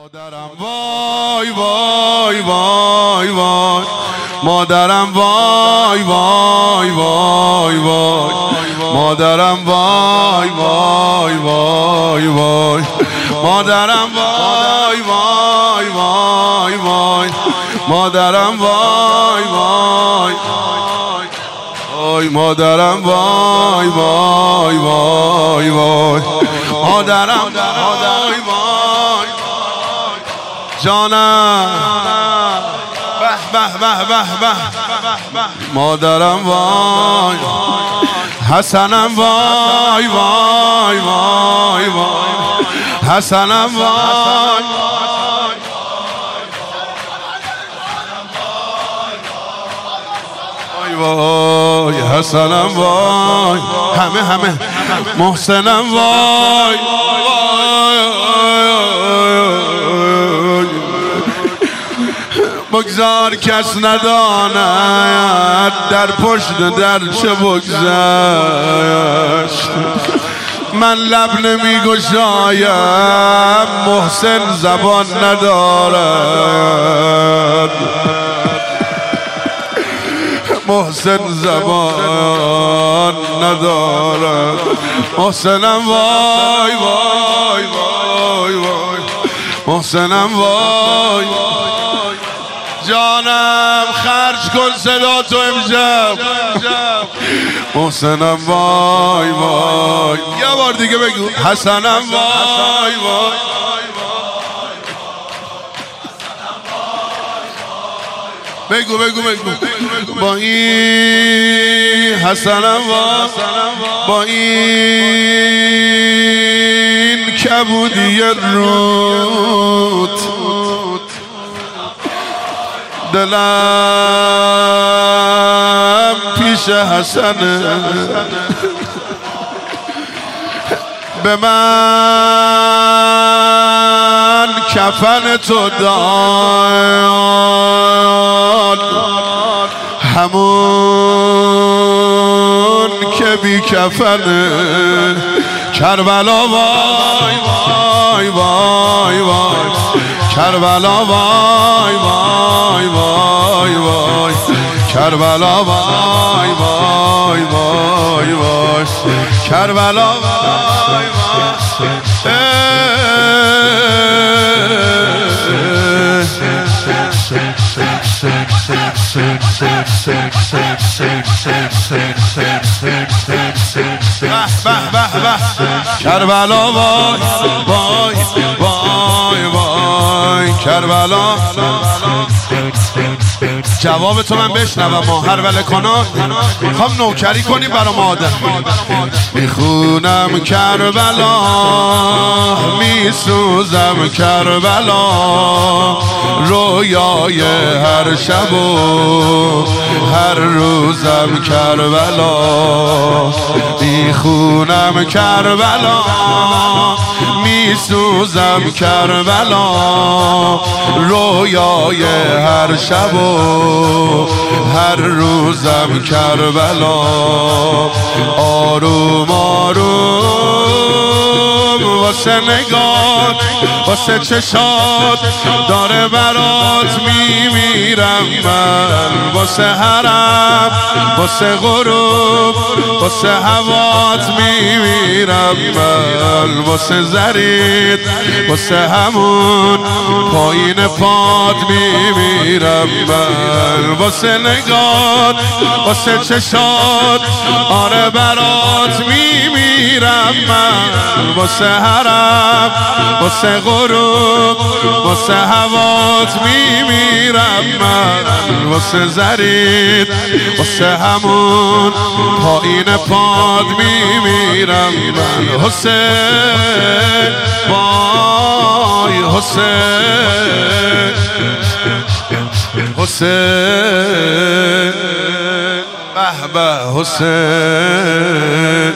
مادرم وای وای وای وای، مادرم وای وای وای وای، مادرم وای وای وای وای، مادرم وای وای وای وای، مادرم وای وای وای، مادرم وای وای وای وای، مادرم وای وای جانم به به به به به، مادرم وای، حسنم وای وای وای وای، حسنم وای وای، حسنم وای، همه محسنم وای بگذار کس نداند در پشت در چه بگذشت، من لب نمی گشایم محسن زبان ندارد، محسن زبان ندارد، محسنم وای وای وای وای، محسنم وای جانم خرج کن صدا تو امشب، محسنم وای وای، یه بار دیگه بگو حسنم وای وای، بگو بگو بگو با این حسنم وای، با این کبودی رود دلم پیش حسنه، به من کفن تو داد، همون که بی کفنه، کربلا وای وای وای وای، کربلا وای وای وای وای، کربلا وای وای وای وای، کربلا وای کربلا وای وای وای وای، کربلا. جواب تو من بشنوم ما هر وله کنا میخوام نوکری کنی برا مادر، میخونم کربلا میسوزم کربلا، رویای هر شب و هر روزم کربلا، میخونم کربلا میسوزم کربلا، رویای هر شب و هر روزم کربلا، آروم آروم واسه نگاه واسه چشات داره برات میمیرم من، واسه حرم واسه غروب واسه هوات میمیرم من، واسه زرید واسه همون پایین پات میمیرم من، واسه نگات واسه چشات آره برات میمیرم من، واسه حرم واسه غروب واسه هوات میمیرم من، واسه زرید واسه همون پایین پاد میمیرم من، حسین وای حسین حسین به به حسین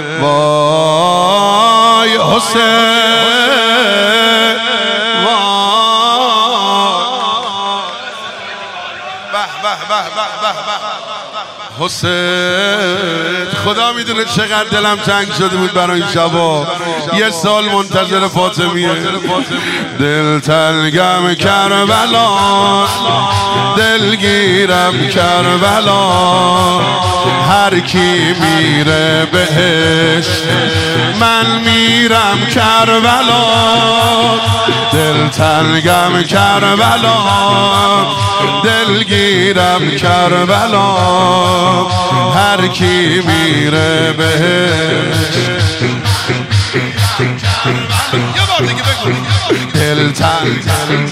وای حسین وای به به به به به حسین خدا میدونه چقدر دلم تنگ شده بود برای این شبا. یه سال منتظر فاطمیه. دل تنگم کربلا، دلگیرم کربلا، هر کی میره بهش من میرم کربلا. دل تنگم کربلا، دلگیرم کربلا، هر کی میره بهش. یه بار دیگه بگو. دل تنگم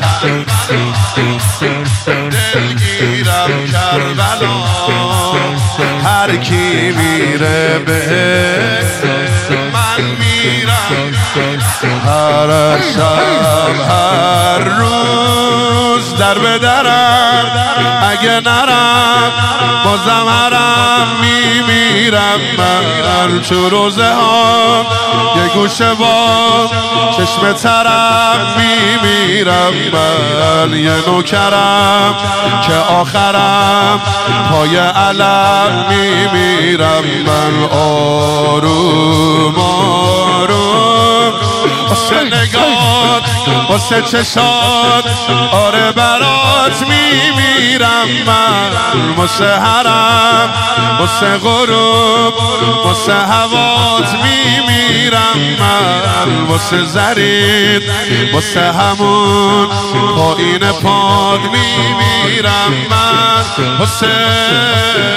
دلگیرم کربلا، هر کی میره بهش من میرم. هر شب هر روز در به درم، اگه نرم بازم هرم میمیرم من. چو روزه ها یه گوشه با چشم ترم میمیرم من. یه نوکرم که آخرم پای علم میمیرم من. آروم آروم واسه نگات، واسه چشات، آره برات میمیرم من. واسه حرم، واسه غروب، واسه هوات میمیرم من. واسه زرید، واسه همون پایین پاد میمیرم من. حسین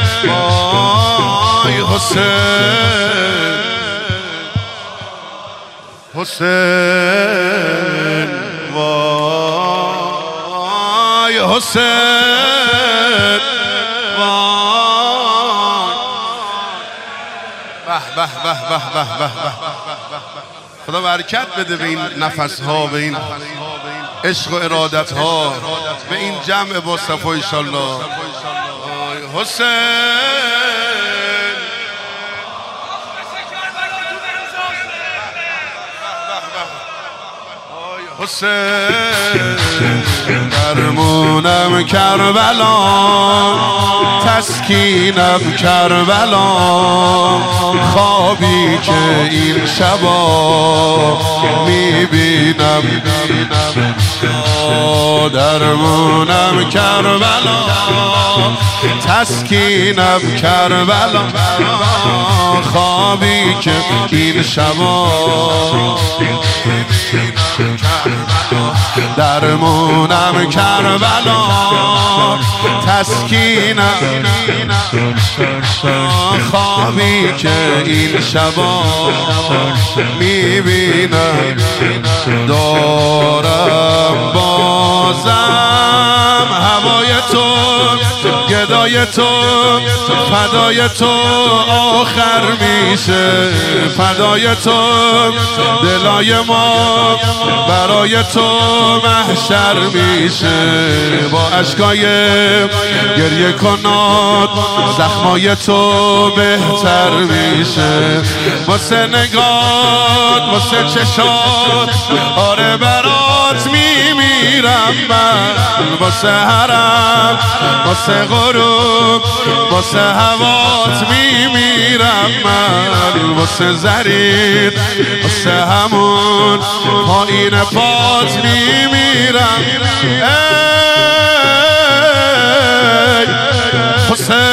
وای حسین، حسین وای حسین وای. به به به به به به. خدا برکت بده به این نفس ها، به این عشق و ارادت ها، به این جمع با صفا انشالله. حسین حسین درمونم کربلا، تسکینم کربلا، خوابی که این شبا میبینم. درمونم کربلا، تسکینم کربلا، خوابی که این شبا درمونم کربلا، تسکینم، خوابی که این شبا میبینم. دارم بازم هوای تو، گدای تو، فدای تو آخر میشه. فدای تو دلای ما برای تو محشر میشه. با اشکای گریه کنات زخمای تو بهتر میشه. واسه نگات، واسه چشات، آره برات میمیرم من. واسه حرم، واسه غروب، واسه هوات میمیرم من. واسه زرید، واسه همون پایین پات میمیرم. ای حسین،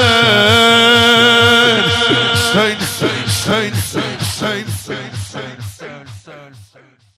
حسین، حسین، حسین، حسین.